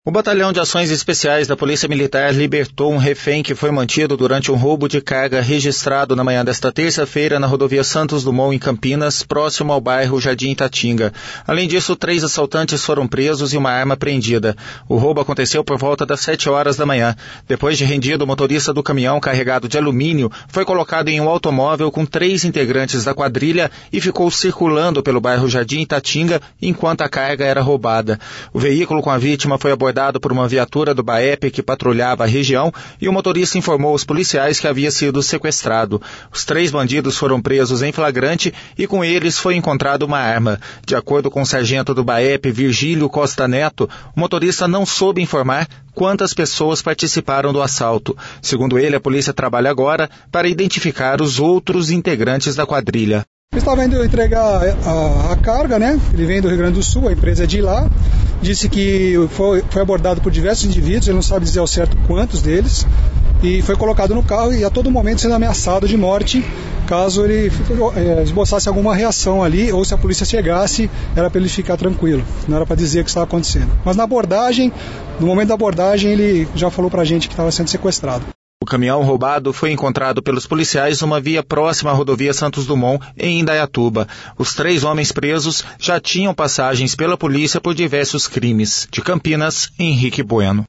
O Batalhão de Ações Especiais da Polícia Militar libertou um refém que foi mantido durante um roubo de carga registrado na manhã desta terça-feira na rodovia Santos Dumont, em Campinas, próximo ao bairro Jardim Itatinga. Além disso, 3 assaltantes foram presos e uma arma apreendida. O roubo aconteceu por volta das 7 horas da manhã. Depois de rendido, o motorista do caminhão carregado de alumínio foi colocado em um automóvel com 3 integrantes da quadrilha e ficou circulando pelo bairro Jardim Itatinga enquanto a carga era roubada. O veículo com a vítima foi abordado por uma viatura do BAEP que patrulhava a região e o motorista informou aos policiais que havia sido sequestrado. Os 3 bandidos foram presos em flagrante e com eles foi encontrada uma arma. De acordo com o sargento do BAEP, Virgílio Costa Neto, o motorista não soube informar quantas pessoas participaram do assalto. Segundo ele, a polícia trabalha agora para identificar os outros integrantes da quadrilha. Ele estava indo entregar a carga, né? Ele vem do Rio Grande do Sul, a empresa é de lá. Disse que foi abordado por diversos indivíduos, ele não sabe dizer ao certo quantos deles, e foi colocado no carro e a todo momento sendo ameaçado de morte, caso ele esboçasse alguma reação ali, ou se a polícia chegasse, era para ele ficar tranquilo, não era para dizer o que estava acontecendo. Mas na abordagem, no momento da abordagem, ele já falou para a gente que estava sendo sequestrado. O caminhão roubado foi encontrado pelos policiais numa via próxima à rodovia Santos Dumont, em Indaiatuba. Os 3 homens presos já tinham passagens pela polícia por diversos crimes. De Campinas, Henrique Bueno.